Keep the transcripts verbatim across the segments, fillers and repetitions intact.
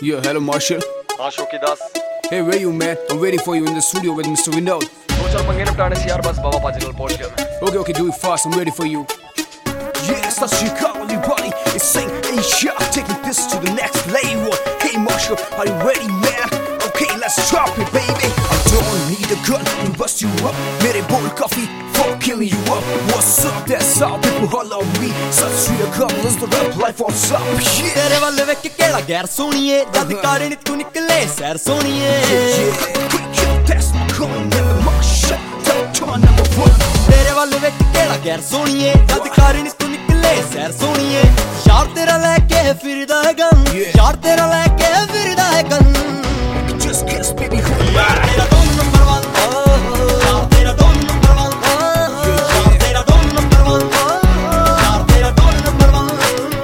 Yeah, hello Marshall. हाँ शोकी दास. Hey, where you man? I'm waiting for you in the studio with Mister Vinod. दो चार पंगे निपटाने से यार बस बाबा पाजी कल पहुंच गया मैं. Okay, okay, do it fast. I'm ready for you. Yes, that's Chicago, everybody. It's Saint Asia, taking this to the next level. Hey Marshall, are you ready, man? Okay, let's drop it, baby. I don't need a gun to bust you up. Mere bowl coffee for killing you up. What's up? That's how people all love me. Such sweet couples, the rap life on top. Yeah. तेरे वाले वेख केड़ा गैर सोनिए जद कारे नी तू निकले सैर सोनिए. Yeah, quick kill, that's my calling, never my shot. Top number one. तेरे वाले वेख केड़ा गैर सोनिए जद कारे नी तू निकले सैर सोनिए. यार तेरा लेके फिरदा है गन, यार तेरा लेके फिरदा है gun. Just kiss, baby, who you are? तेरा दोन नंबर वन, यार तेरा दोन नंबर वन, यार तेरा दोन नंबर वन, यार तेरा दोन number one.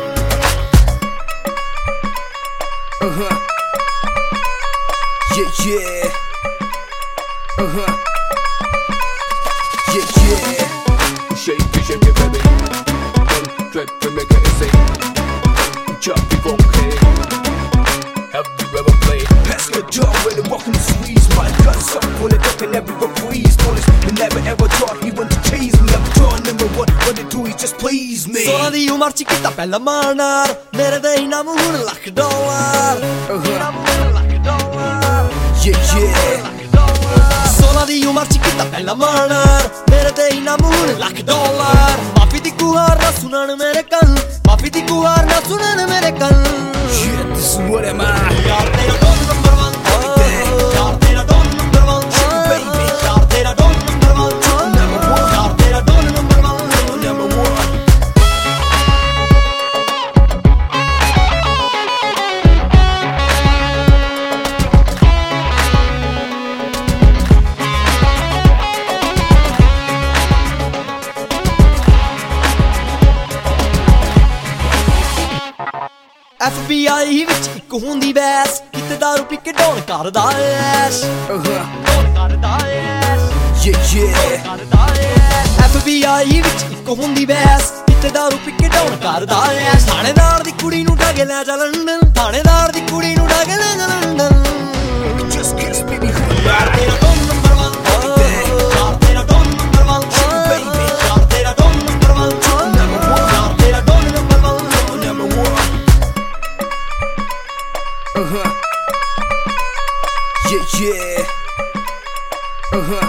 Uh huh. Yeah, yeah. Uh huh. Yeah, yeah. Shake it, shake it, baby. One trip to make it insane. Jump, you okay? Have you ever played? Pass the door when they walk in the streets. My guns up, pull it up and everyone freeze. Police, they never ever thought he want to chase me. I'm drawing number one. What they do is just please me. सोलह दी उम्र च कीता पहला मारनार मेरे दे इनाम हुण लख dollar. इनाम हुण लख डॉलर. Yeah, yeah. सोलह दी उम्र च कीता पहला मारनार मेरे दे इनाम हुण लख डॉलर. माफी दी गुहार ना सुनन मेरे कन, माफी दी गुहार ना सुनन मेरे कन. Shit, this is what am I? यार तेरा दोन नंबर वन, यार तेरा दोन नंबर वन, Baby. यार तेरा दोन नंबर वन, Number one. यार तेरा दोन number one. Number one. F B I ਵਿੱਚ ਇੱਕ ਹੁੰਦੀ ਵੈਸ ਕਿਤੇ ਦਾਰੂ ਪੀ ਕੇ ਡੋਨ ਕਰਦਾ ਐਸ਼. Uh-huh. ਡੋਨ ਕਰਦਾ ਐਸ਼, Yeah, yeah. ਕਰਦਾ ਐਸ਼. F B I ਵਿੱਚ ਇੱਕ ਹੁੰਦੀ ਵੈਸ ਕਿਤੇ ਦਾਰੂ ਪੀ ਕੇ ਡੋਨ ਕਰਦਾ ਐਸ਼. ਥਾਣੇਦਾਰ ਦੀ ਕੁੜੀ ਨੂੰ ਢਾਗੇ ਲੈ ਜਾ ਲੰਡਨ, ਥਾਣੇਦਾਰ ਦੀ ਕੁੜੀ ਨੂੰ ਢਾਗੇ ਲੈ ਜਾ London. Just kiss, baby, who you are? ਤੇਰਾ ਦੋਨ ਨੰਬਰ वन, ਯਾਰ ਤੇਰਾ ਦੋਨ ਨੰਬਰ वन, Baby. ਯਾਰ ਤੇਰਾ ਦੋਨ ਨੰਬਰ वन, Number one. ਯਾਰ ਤੇਰਾ ਦੋਨ number one. Number one. Uh-huh. Yeah, yeah. Uh-huh.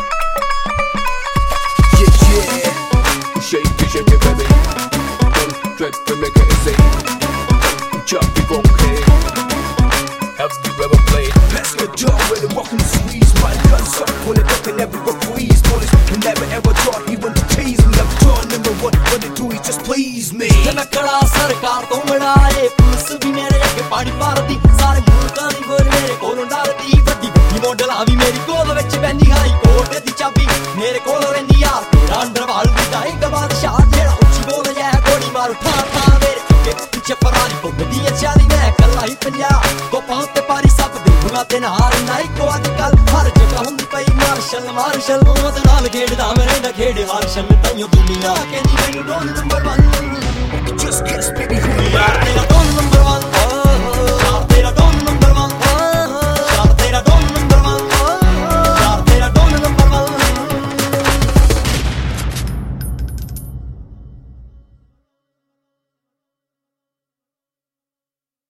Yeah, yeah. Shake it, shake it, baby. One trip to make it insane. Jump, you okay? Have you ever played? Pass the door when they walk in the streets. My guns up, pull it up and everyone freeze. Police, they never ever thought he want to chase me. I'm drawn number one. What they do is just please me. ਜਨਕੜਾ ਸਰਕਾਰ ਤੋਂ ਬਣਾਏ police ਵੀ ਮੇਰੇ ਅੱਗੇ ਪਾਣੀ ਭਰਦੀ. ਸਾਰੇ ਮੁਲਕਾਂ ਦੀ ਗੋਰ ਮੇਰੇ ਕੋਲੋਂ ਡਰਦੀ. ਵੱਡੀ ਵੱਡੀ ਮੋਡਲਾਂ ਵੀ ਮੇਰੀ ਕੋਲ ਵਿੱਚ ਬੈਂਦੀ. ਹਾਈ ਕੋਰਟ ਦੀ ਚਾਬੀ ਮੇਰੇ ਕੋਲ ਰਹਿੰਦੀ ਆ. ਤੇਰਾ ਅੰਡਰਵਾਲ ਵੀ ਦਾ ਇੱਕ ਬਾਦਸ਼ਾਹ ਜਿਹੜਾ ਉੱਚੀ ਬੋਲ ਜਾਏ ਗੋਲੀ ਮਾਰੂ ਠਾ ਠਾ ਮੇਰੇ ਅੱਗੇ ਪਿੱਛੇ ਫਰਾਰੀ ਘੁੰਮਦੀ ਐ ਚਾਲੀ. ਮੈਂ ਕੱਲਾ ਹੀ ਪੰਜਾਹ ਗੋਪਾਂ ਤੇ ਪਾਰੀ ਸੱਪ ਦੇ ਗੁਣਾ ਤੇ ਨਹਾਰ ਨਾ ਇੱਕੋ ਅੱਜ ਕੱਲ ਹਰ ਜਗ੍ਹਾ ਹੁੰਦੀ ਪਈ ਮਾਰਸ਼ਲ ਮਾਰਸ਼ਲ. ਉਹਦੇ ਨਾਲ ਖੇਡਦਾ ਮੈਂ ਰਹਿੰਦਾ ਖੇਡ ਹਾਰਸ਼ਲ. ਤਾਈਓ ਦੁਨੀਆ ਕਹਿੰਦੀ ਮੈਨੂੰ ਡੋਨ ਨੰਬਰ वन.